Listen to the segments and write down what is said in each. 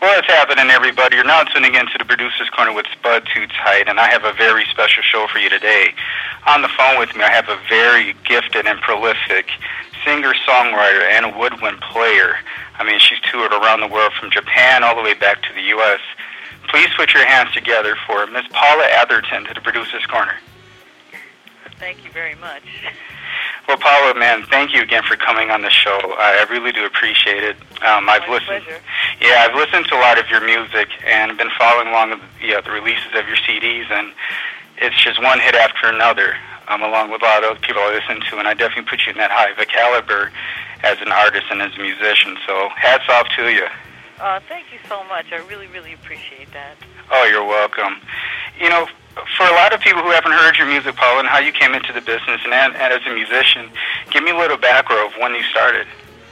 What's happening, everybody? You're now tuning in to the Producer's Corner with Spud Too Tight, and I have a very special show for you today. On the phone with me, I have a very gifted and prolific singer-songwriter and woodwind player. I mean, she's toured around the world from Japan all the way back to the U.S. Please put your hands together for Miss Paula Atherton to the Producer's Corner. Thank you very much. Well, Paula, man, thank you again for coming on the show. I really do appreciate it. I've listened. Pleasure. Yeah, I've listened to a lot of your music and been following along with the releases of your CDs, and it's just one hit after another, along with a lot of other people I listen to, and I definitely put you in that high of a caliber as an artist and as a musician. So, hats off to you. Thank you so much. I really, really appreciate that. Oh, you're welcome. You know, for a lot of people who haven't heard your music, Paula, and how you came into the business and as a musician, give me a little background of when you started.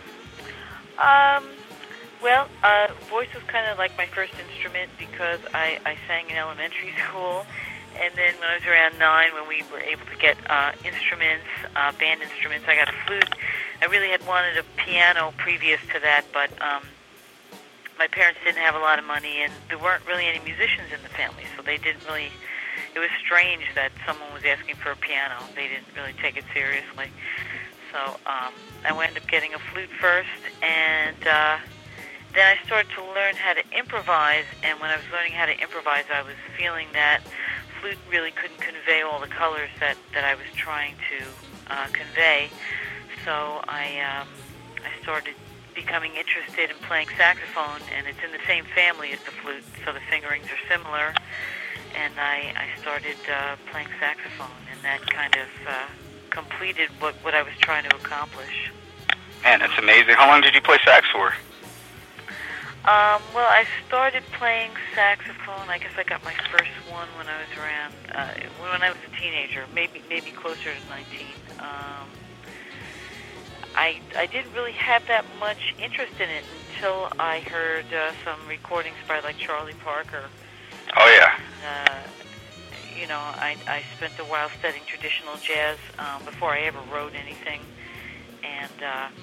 Well, voice was kind of like my first instrument because I sang in elementary school, and then when I was around 9, when we were able to get instruments, band instruments, I got a flute. I really had wanted a piano previous to that, but my parents didn't have a lot of money, and there weren't really any musicians in the family, so they didn't really. It was strange that someone was asking for a piano. They didn't really take it seriously. So I wound up getting a flute first, and then I started to learn how to improvise, and when I was learning how to improvise, I was feeling that flute really couldn't convey all the colors that I was trying to convey. So I started becoming interested in playing saxophone, and it's in the same family as the flute, so the fingerings are similar. And I started playing saxophone, and that kind of completed what I was trying to accomplish. Man, that's amazing. How long did you play sax for? Well, I started playing saxophone. I guess I got my first one when I was around, when I was a teenager, maybe closer to 19. I didn't really have that much interest in it until I heard some recordings by like Charlie Parker. Oh, yeah. You know, I spent a while studying traditional jazz before I ever wrote anything. And,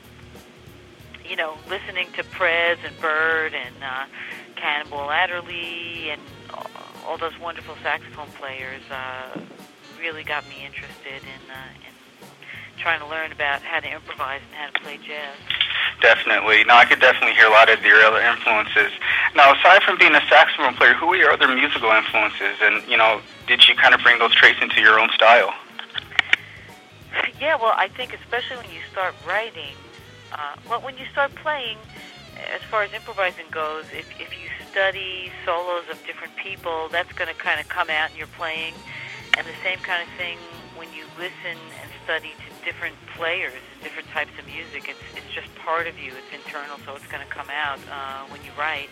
you know, listening to Prez and Bird and Cannonball Adderley and all those wonderful saxophone players really got me interested in trying to learn about how to improvise and how to play jazz. Definitely. No, I could definitely hear a lot of your other influences. Now, aside from being a saxophone player, who were your other musical influences? And, you know, did you kind of bring those traits into your own style? Yeah, well, I think especially when you start writing, when you start playing, as far as improvising goes, if you study solos of different people, that's going to kind of come out in your playing. And the same kind of thing when you listen and study to different players, different types of music. It's just part of you. It's internal, so it's going to come out when you write.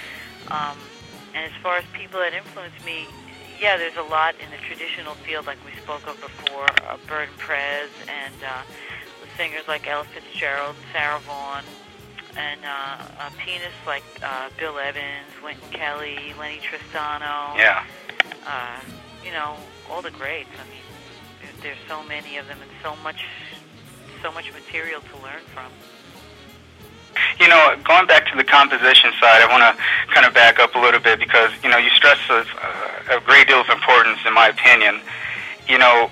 And as far as people that influence me, yeah, there's a lot in the traditional field, like we spoke of before, Bird and Prez, and the singers like Ella Fitzgerald, Sarah Vaughan, and pianists like Bill Evans, Wynton Kelly, Lenny Tristano. Yeah. You know, all the greats. I mean, there's so many of them and so much material to learn from. You know, going back to the composition side, I want to kind of back up a little bit because, you know, you stress a great deal of importance, in my opinion. You know,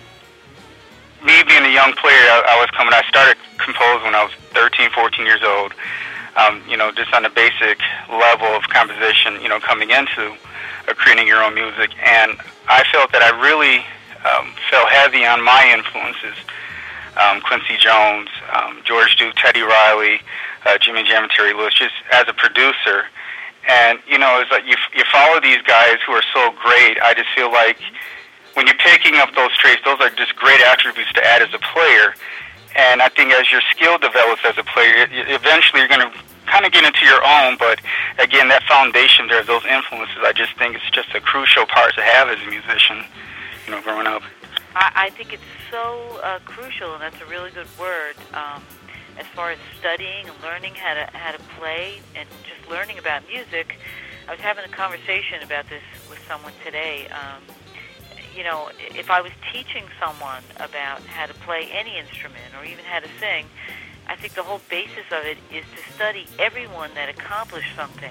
me being a young player, I started composing when I was 13, 14 years old, you know, just on a basic level of composition, you know, coming into creating your own music. And I felt that I really fell heavy on my influences. Quincy Jones, George Duke, Teddy Riley, Jimmy Jam, and Terry Lewis, just as a producer. And, you know, it's like you follow these guys who are so great. I just feel like when you're picking up those traits, those are just great attributes to add as a player. And I think as your skill develops as a player, eventually you're going to kind of get into your own. But, again, that foundation there, those influences, I just think it's just a crucial part to have as a musician, you know, growing up. I think it's so crucial, and that's a really good word. As far as studying and learning how to play and just learning about music, I was having a conversation about this with someone today. You know, if I was teaching someone about how to play any instrument or even how to sing, I think the whole basis of it is to study everyone that accomplished something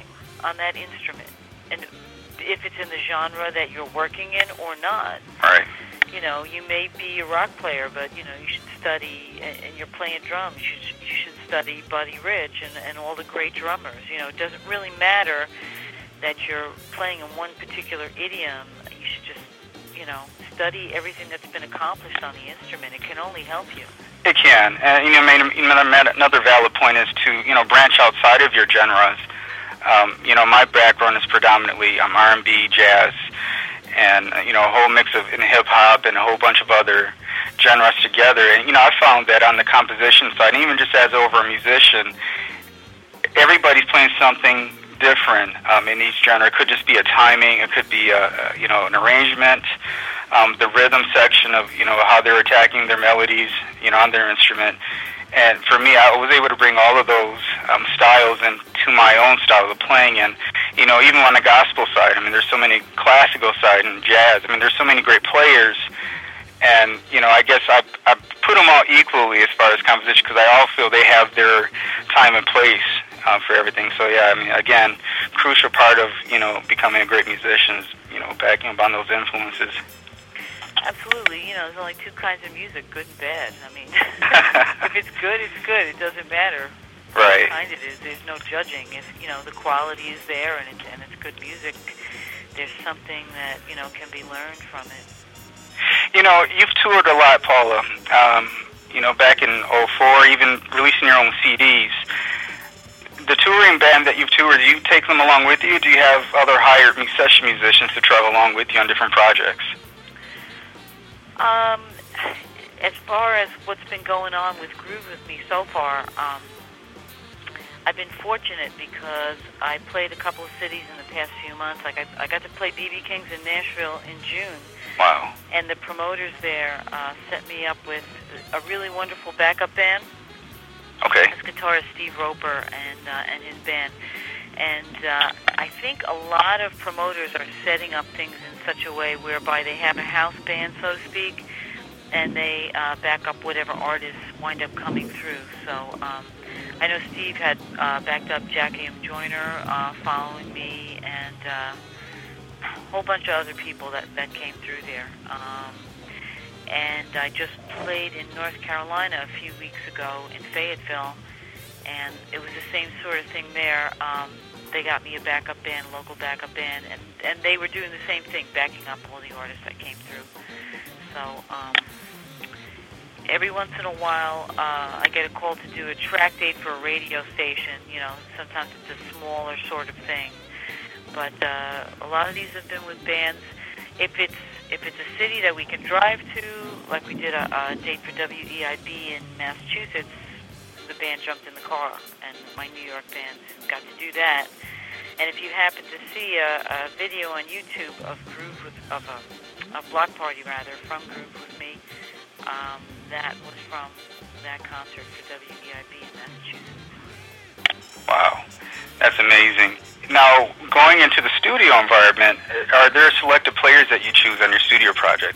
on that instrument, and if it's in the genre that you're working in or not. Right. You know, you may be a rock player, but you know you should study, and you're playing drums. You should study Buddy Rich and all the great drummers. You know, it doesn't really matter that you're playing in one particular idiom. You should just, you know, study everything that's been accomplished on the instrument. It can only help you. It can, and you know, another valid point is to, you know, branch outside of your genres. You know, my background is predominantly R&B, jazz, and you know, a whole mix of hip hop and a whole bunch of other genres together. And you know, I found that on the composition side, and even just as over a musician, everybody's playing something different in each genre. It could just be a timing, it could be you know, an arrangement, the rhythm section of, you know, how they're attacking their melodies, you know, on their instrument. And for me, I was able to bring all of those styles into my own style of playing. And, you know, even on the gospel side, I mean, there's so many classical side and jazz. I mean, there's so many great players. And, you know, I guess I put them all equally as far as composition, because I all feel they have their time and place for everything. So, yeah, I mean, again, crucial part of, you know, becoming a great musician is, you know, backing up on those influences. Absolutely. You know, there's only two kinds of music, good and bad. I mean, if it's good, it's good. It doesn't matter right. what kind it is. There's no judging. If, you know, the quality is there and it's good music, there's something that, you know, can be learned from it. You know, you've toured a lot, Paula. You know, back in '04, even releasing your own CDs. The touring band that you've toured, do you take them along with you? Do you have other hired session musicians to travel along with you on different projects? As far as what's been going on with Groove With Me so far, I've been fortunate because I played a couple of cities in the past few months. Like I got to play B.B. King's in Nashville in June. Wow. And the promoters there set me up with a really wonderful backup band. Okay. His guitarist Steve Roper and his band. And I think a lot of promoters are setting up things in such a way whereby they have a house band, so to speak, and they back up whatever artists wind up coming through. So I know Steve had backed up Jackie M. Joyner following me, and a whole bunch of other people that came through there. And I just played in North Carolina a few weeks ago in Fayetteville, and it was the same sort of thing there. They got me a backup band, a local backup band, and they were doing the same thing, backing up all the artists that came through. So every once in a while, I get a call to do a track date for a radio station. You know, sometimes it's a smaller sort of thing, but a lot of these have been with bands. If it's a city that we can drive to, like we did a date for WEIB in Massachusetts, the band jumped in the car, and my New York band got to do that. And if you happen to see a video on YouTube of a block party from Groove With Me, that was from that concert for WEIB in Massachusetts. Wow, that's amazing. Now, going into the studio environment, are there selected players that you choose on your studio projects?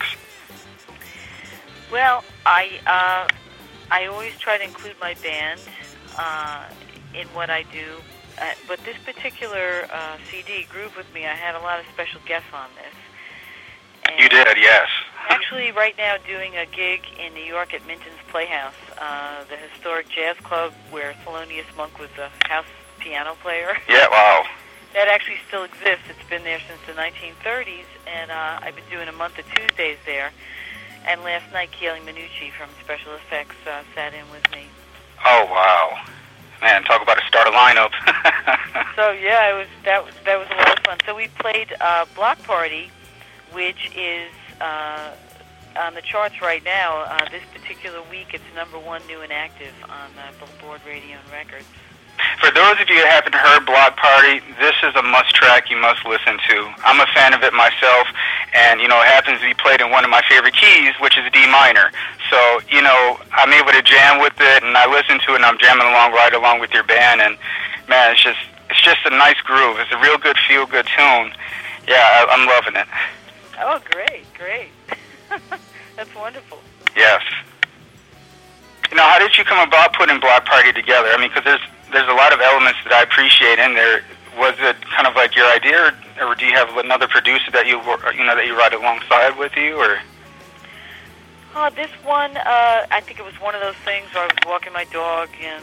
Well, I always try to include my band in what I do. But this particular CD, Groove With Me, I had a lot of special guests on this. And you did, yes. Actually, right now doing a gig in New York at Minton's Playhouse, the historic jazz club where Thelonious Monk was a house piano player. Yeah, wow. That actually still exists. It's been there since the 1930s, and I've been doing a month of Tuesdays there. And last night, Keely Minucci from Special Effects sat in with me. Oh, wow. Man, talk about a starter lineup. So, yeah, that was a lot of fun. So we played Block Party, which is on the charts right now. This particular week, it's #1 new and active on Billboard Radio and Records. For those of you who haven't heard Block Party, this is a must track you must listen to. I'm a fan of it myself, and, you know, it happens to be played in one of my favorite keys, which is D minor. So, you know, I'm able to jam with it, and I listen to it, and I'm jamming along right along with your band, and, man, it's just a nice groove. It's a real good, feel-good tune. Yeah, I'm loving it. Oh, great. That's wonderful. Yes. Now, how did you come about putting Block Party together? I mean, because there's a lot of elements that I appreciate in there was it kind of like your idea, or do you have another producer that that you write alongside with you, or? This one, I think it was one of those things where I was walking my dog, and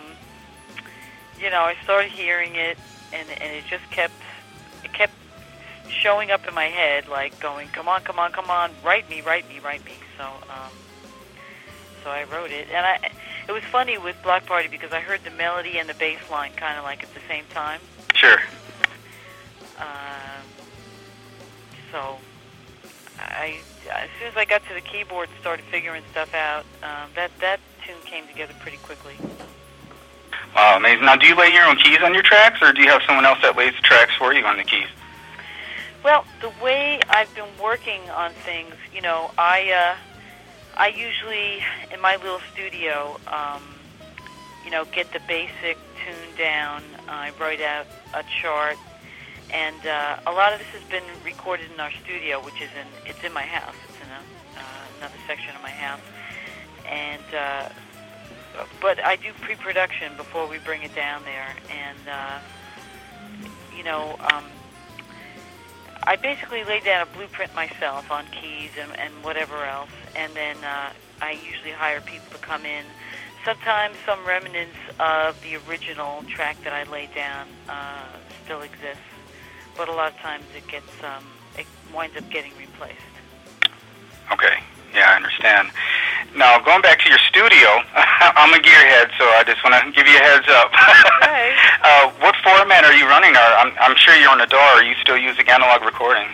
I started hearing it, and it just kept showing up in my head, like going, come on, write me. So I wrote it, and it was funny with Block Party because I heard the melody and the bass line kind of like at the same time. Sure. So as soon as I got to the keyboard and started figuring stuff out, that tune came together pretty quickly. Wow, amazing. Now, do you lay your own keys on your tracks, or do you have someone else that lays the tracks for you on the keys? Well, the way I've been working on things, I usually, in my little studio, get the basic tune down. I write out a chart, and a lot of this has been recorded in our studio, which is it's in my house. It's in another section of my house, and but I do pre-production before we bring it down there, and I basically lay down a blueprint myself on keys and whatever else, and then I usually hire people to come in. Sometimes some remnants of the original track that I laid down still exists, but a lot of times it winds up getting replaced. Okay, yeah, I understand. Now, going back to your studio, I'm a gearhead, so I just want to give you a heads up. Okay. What format are you running? I'm sure you're on a DAW. Are you still using analog recording?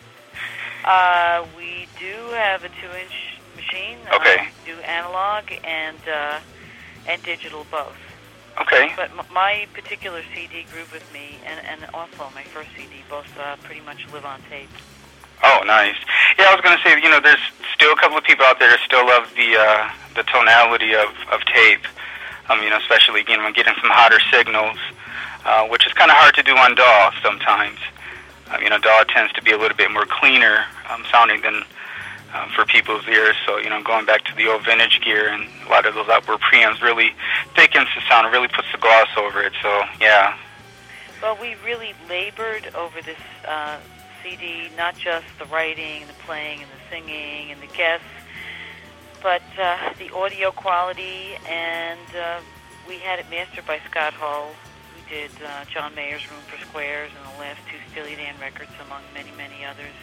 We do have a 2-inch machine. Okay. We do analog and digital both. Okay. But my particular CD, Groove With Me, and also my first CD, both pretty much live on tape. Oh, nice. Yeah, I was going to say, there's still a couple of people out there that still love the tonality of tape. Especially when getting some hotter signals, which is kind of hard to do on DAW sometimes. DAW tends to be a little bit more cleaner sounding than for people's ears. So, going back to the old vintage gear, and a lot of those outboard preamps really thickens the sound, really puts the gloss over it. So, yeah. Well, we really labored over this CD, not just the writing, the playing, and the singing, and the guests, but the audio quality, and we had it mastered by Scott Hull. We did John Mayer's Room for Squares and the last 2 Steely Dan records, among many, many others.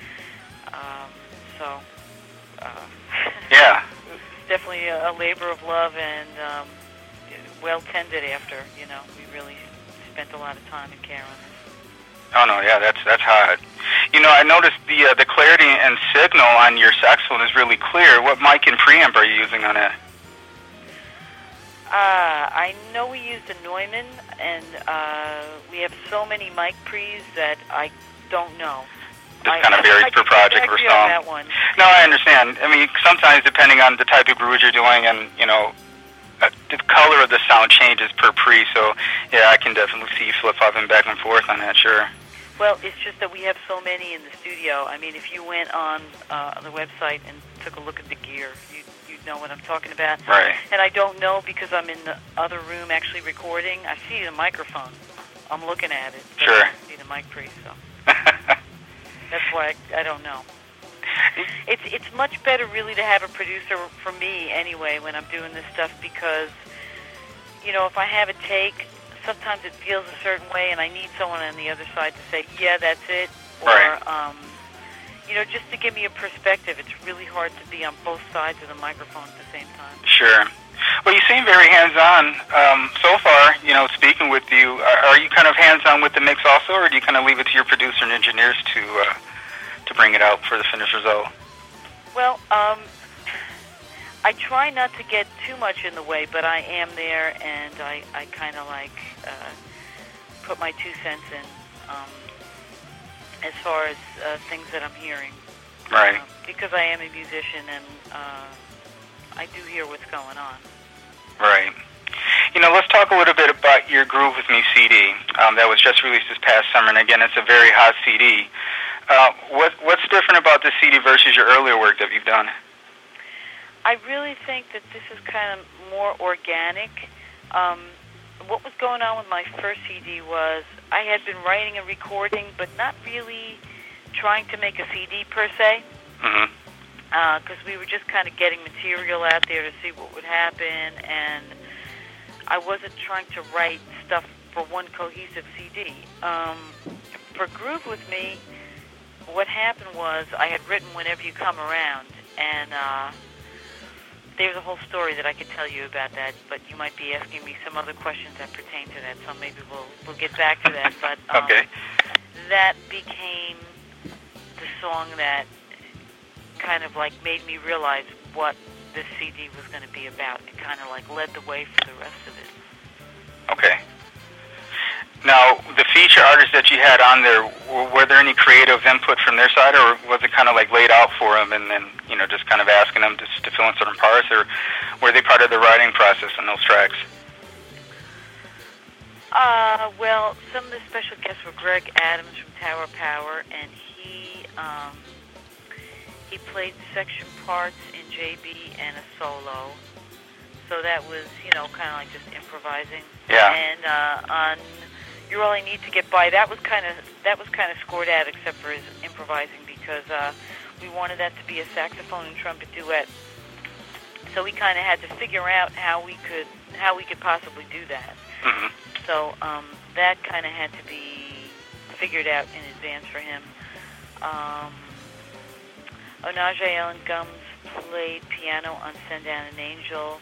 Yeah. It was definitely a labor of love, and well tended after. We really spent a lot of time and care on this. Oh, no, yeah, that's hot. I noticed the clarity and signal on your saxophone is really clear. What mic and preamp are you using on it? I know we used a Neumann, and we have so many mic pre's that I don't know. Just kind of varies per project or song. That one. No, I understand. I mean, sometimes depending on the type of grooves you're doing and, the color of the sound changes per pre, so, yeah, I can definitely see you flip-flopping back and forth on that, sure. Well, it's just that we have so many in the studio. I mean, if you went on the website and took a look at the gear, you'd know what I'm talking about. Right. And I don't know because I'm in the other room actually recording. I see the microphone. I'm looking at it. But sure. I don't see the mic pre, so that's why I don't know. It's much better really to have a producer, for me anyway, when I'm doing this stuff, because, if I have a take, sometimes it feels a certain way, and I need someone on the other side to say, yeah, that's it. Or, right. Just to give me a perspective. It's really hard to be on both sides of the microphone at the same time. Sure. Well, you seem very hands-on so far, speaking with you. Are you kind of hands-on with the mix also, or do you kind of leave it to your producer and engineers to bring it out for the finished result? Well, I try not to get too much in the way, but I am there, and I kind of put my 2 cents in as far as things that I'm hearing. Right. Because I am a musician, and I do hear what's going on. Right. Let's talk a little bit about your Groove With Me CD that was just released this past summer, and again, it's a very hot CD. What's different about this CD versus your earlier work that you've done? I really think that this is kind of more organic. what was going on with my first CD was I had been writing and recording, but not really trying to make a CD per se. Mm-hmm. Because we were just kind of getting material out there to see what would happen, and I wasn't trying to write stuff for one cohesive CD. For Groove With Me, what happened was I had written Whenever You Come Around, and there's a whole story that I could tell you about that, but you might be asking me some other questions that pertain to that, so maybe we'll get back to that. But okay. That became the song that kind of like made me realize what this CD was going to be about. It kind of like led the way for the rest of it. Okay. Now, the feature artists that you had on there, were there any creative input from their side, or was it kind of like laid out for them and then, just kind of asking them to fill in certain parts, or were they part of the writing process on those tracks? Well, some of the special guests were Greg Adams from Tower Power, and he played section parts in JB and a solo. So that was, kind of like just improvising. Yeah. And on You're All I Need to Get By, that was kind of scored out, except for his improvising, because we wanted that to be a saxophone and trumpet duet. So we kind of had to figure out how we could possibly do that. Mm-hmm. So that kind of had to be figured out in advance for him. Onaje Ellen Gums played piano on Send Down an Angel.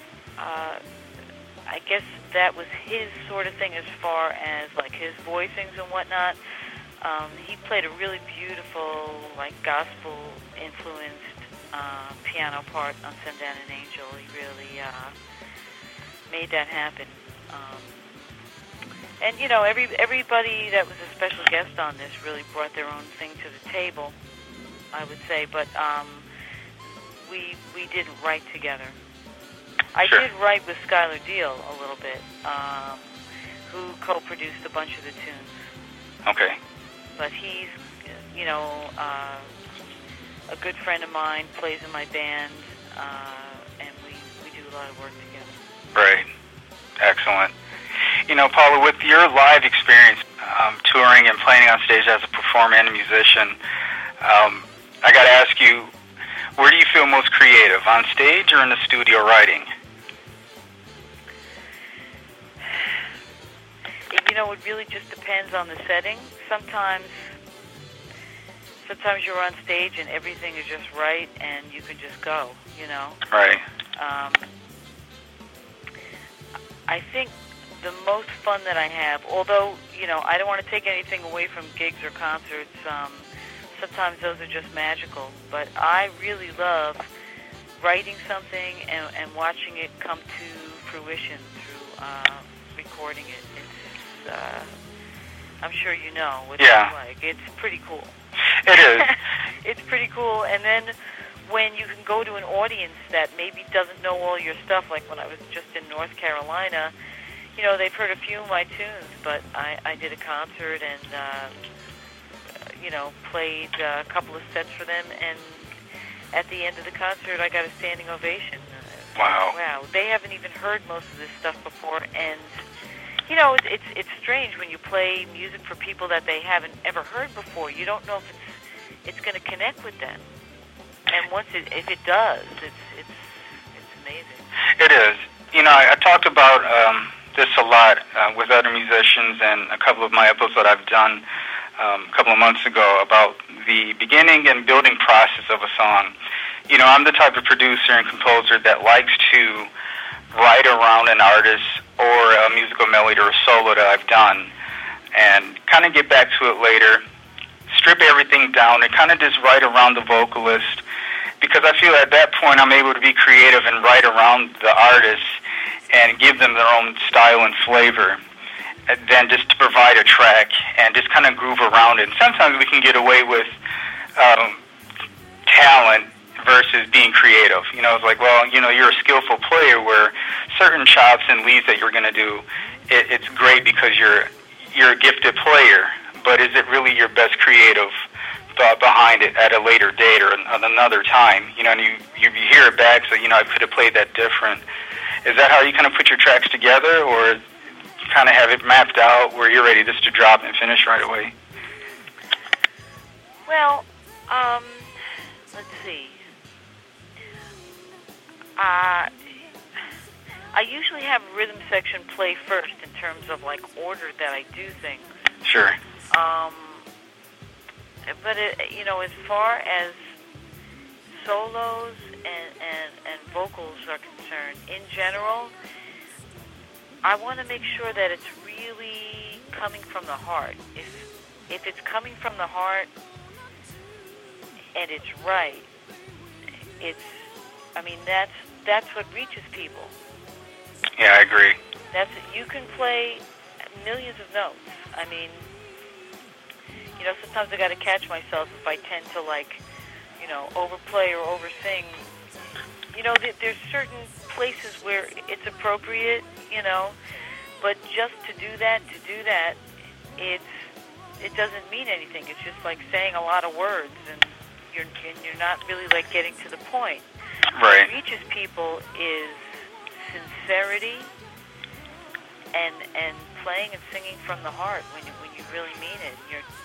I guess that was his sort of thing as far as like his voicings and whatnot. He played a really beautiful, like gospel-influenced piano part on Send Down an Angel. He really made that happen. And everybody that was a special guest on this really brought their own thing to the table, I would say. But we didn't write together. I did write with Skylar Deal a little bit, who co-produced a bunch of the tunes. Okay. But he's, a good friend of mine, plays in my band, and we do a lot of work together. Right. Excellent. Paula, with your live experience touring and playing on stage as a performer and a musician, I got to ask you, where do you feel most creative, on stage or in the studio writing? It really just depends on the setting. Sometimes you're on stage and everything is just right and you can just go, Right. I think the most fun that I have, although, I don't want to take anything away from gigs or concerts, sometimes those are just magical, but I really love writing something and watching it come to fruition through recording it. I'm sure you know what it's like. It's pretty cool. It is. It's pretty cool. And then when you can go to an audience that maybe doesn't know all your stuff, like when I was just in North Carolina, they've heard a few of my tunes, but I did a concert and, played a couple of sets for them, and at the end of the concert, I got a standing ovation. Wow. Wow. They haven't even heard most of this stuff before, and it's strange when you play music for people that they haven't ever heard before. You don't know if it's going to connect with them, and if it does, it's amazing. It is. I talked about this a lot with other musicians and a couple of my episodes that I've done a couple of months ago about the beginning and building process of a song. I'm the type of producer and composer that likes to write around an artist or a musical melody or a solo that I've done and kind of get back to it later, strip everything down, and kind of just write around the vocalist, because I feel at that point I'm able to be creative and write around the artist and give them their own style and flavor, than just to provide a track and just kind of groove around it. And sometimes we can get away with talent versus being creative. It's like, well, you're a skillful player where certain chops and leads that you're going to do, it's great because you're a gifted player, but is it really your best creative thought behind it at a later date or another time? And you hear it back, so, I could have played that different. Is that how you kind of put your tracks together, or kind of have it mapped out where you're ready just to drop and finish right away? Well, let's see. I usually have rhythm section play first in terms of like order that I do things. Sure. But as far as solos and vocals are concerned, in general, I want to make sure that it's really coming from the heart. If it's coming from the heart and it's right, that's what reaches people. Yeah, I agree. You can play millions of notes. Sometimes I got to catch myself if I tend to overplay or oversing. There's certain places where it's appropriate, but just to do that, it doesn't mean anything. It's just like saying a lot of words, and you're not really like getting to the point. Right. What reaches people is sincerity and playing and singing from the heart when you really mean it.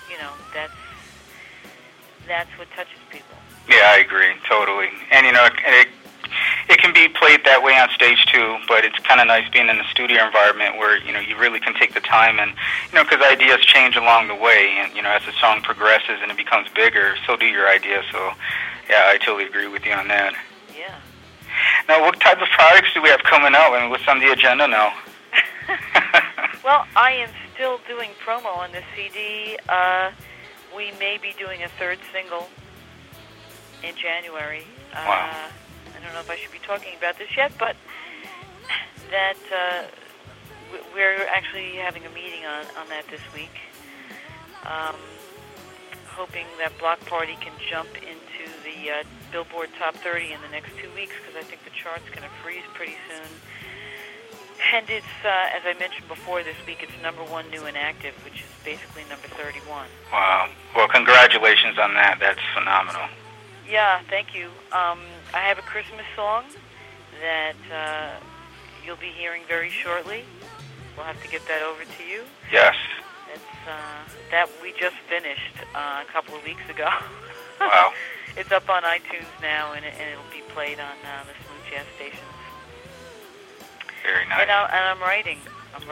That's what touches people. Yeah, I agree totally. And it can be played that way on stage too, but it's kind of nice being in the studio environment where you really can take the time and because ideas change along the way, and as the song progresses and it becomes bigger, so do your ideas. So yeah, I totally agree with you on that. Yeah. Now, what type of products do we have coming out, and what's on the agenda now? Well, I am still doing promo on the CD. We may be doing a third single in January. Wow. I don't know if I should be talking about this yet, but that we're actually having a meeting on that this week. Hoping that Block Party can jump into the Billboard Top 30 in the next 2 weeks, because I think the chart's going to freeze pretty soon. And it's, as I mentioned before this week, it's #1 new and active, which is basically number 31. Wow. Well, congratulations on that. That's phenomenal. Yeah, thank you. I have a Christmas song that you'll be hearing very shortly. We'll have to get that over to you. Yes. That we just finished a couple of weeks ago. Wow. It's up on iTunes now, and it'll be played on the smooth jazz stations. Very nice. And I'm writing, and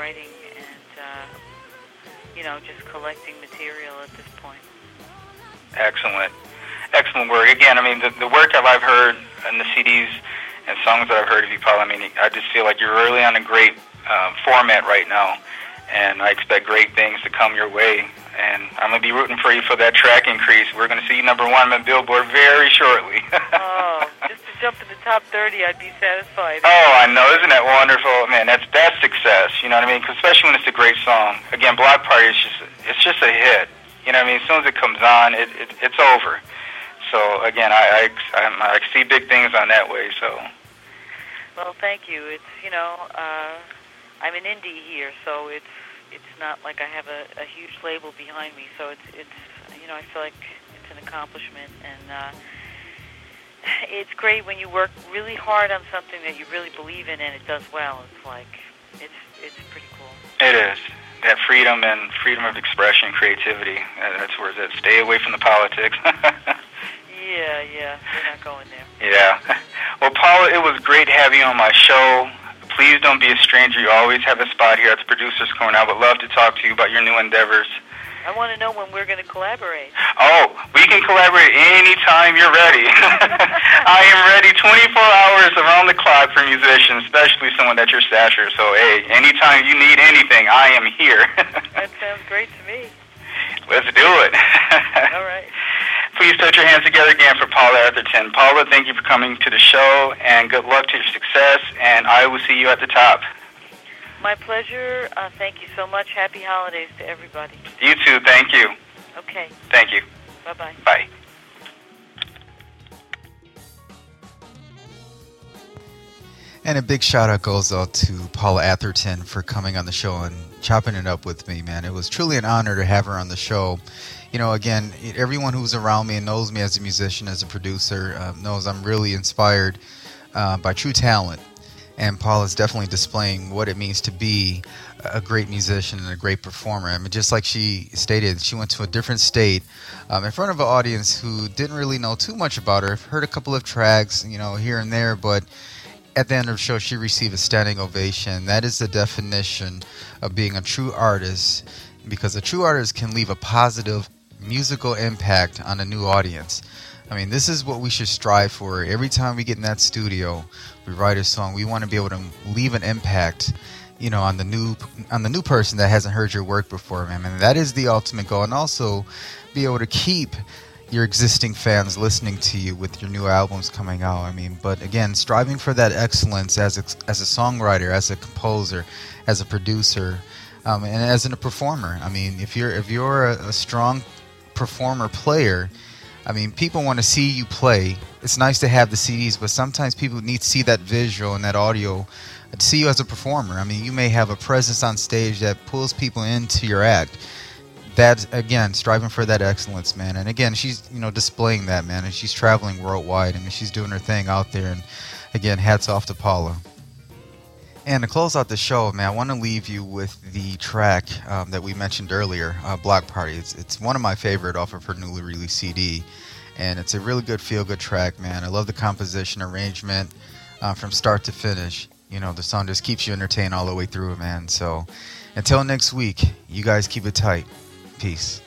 just collecting material at this point. Excellent. Excellent work. Again, the work that I've heard and the CDs and songs that I've heard of you, Paul, I just feel like you're really on a great format right now, and I expect great things to come your way. And I'm going to be rooting for you for that track increase. We're going to see you #1 on Billboard very shortly. Oh, just to jump in the top 30, I'd be satisfied. Oh, I know. Isn't that wonderful? Man, that's success. You know what I mean? 'Cause especially when it's a great song. Again, Block Party is just a hit. You know what I mean? As soon as it comes on, it's over. So, again, I see big things on that way, so. Well, thank you. It's, I'm an indie here, so it's not like I have a huge label behind me, so it's I feel like it's an accomplishment, and it's great when you work really hard on something that you really believe in and it does well. It's like, it's pretty cool. It is. That freedom and freedom of expression, creativity, that's where it's at. Stay away from the politics. Yeah, we're not going there. Yeah. Well, Paula, it was great having you on my show. Please don't be a stranger. You always have a spot here at the Producers Corner. I would love to talk to you about your new endeavors. I want to know when we're going to collaborate. Oh, we can collaborate anytime you're ready. I am ready 24 hours around the clock for musicians, especially someone at your stature. So, hey, anytime you need anything, I am here. That sounds great to me. Let's do it. All right. Please put your hands together again for Paula Atherton. Paula, thank you for coming to the show, and good luck to your success, and I will see you at the top. My pleasure. Thank you so much. Happy holidays to everybody. You too. Thank you. Okay. Thank you. Bye-bye. Bye. And a big shout out goes out to Paula Atherton for coming on the show and chopping it up with me, man. It was truly an honor to have her on the show. Again, everyone who's around me and knows me as a musician, as a producer, knows I'm really inspired by true talent. and Paul is definitely displaying what it means to be a great musician and a great performer. I mean, just like she stated, she went to a different state in front of an audience who didn't really know too much about her. Heard a couple of tracks, here and there, but at the end of the show, she received a standing ovation. That is the definition of being a true artist, because a true artist can leave a positive musical impact on a new audience. I mean, this is what we should strive for. Every time we get in that studio, we write a song, we want to be able to leave an impact, on the new person that hasn't heard your work before, man. And that is the ultimate goal. And also be able to keep your existing fans listening to you with your new albums coming out. I mean, but again, striving for that excellence as a songwriter, as a composer, as a producer, and as a performer. I mean, if you're a strong performer player, I mean, people want to see you play. It's nice to have the CDs, but sometimes people need to see that visual and that audio to see you as a performer. I mean, you may have a presence on stage that pulls people into your act. That's, again, striving for that excellence, man. And again, she's, displaying that, man. And she's traveling worldwide. I mean, she's doing her thing out there. And again, hats off to Paula. And to close out the show, man, I want to leave you with the track that we mentioned earlier, Block Party. It's one of my favorite off of her newly released CD. And it's a really good feel-good track, man. I love the composition, arrangement from start to finish. The song just keeps you entertained all the way through, man. So until next week, you guys keep it tight. Peace.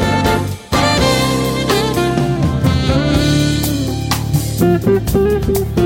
Thank you.